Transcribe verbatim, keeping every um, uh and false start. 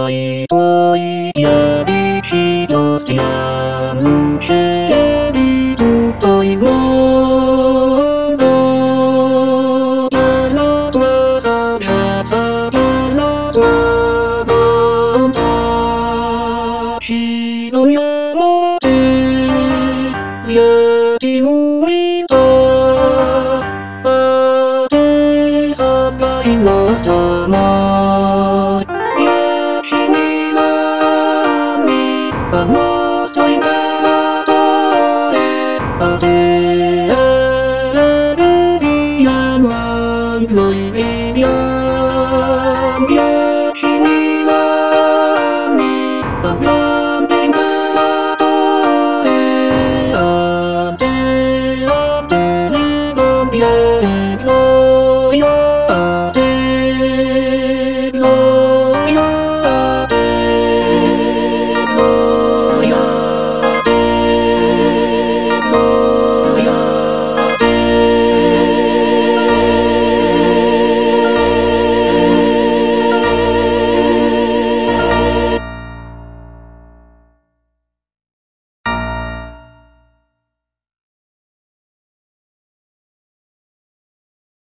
愛といやりひとしてやむけりとといものやらとさやさやらとなんだひどやもてやりもいたあてさがいなさまVamos a inventar a de alegría no lo iría bien sin la mi también inventar a de a de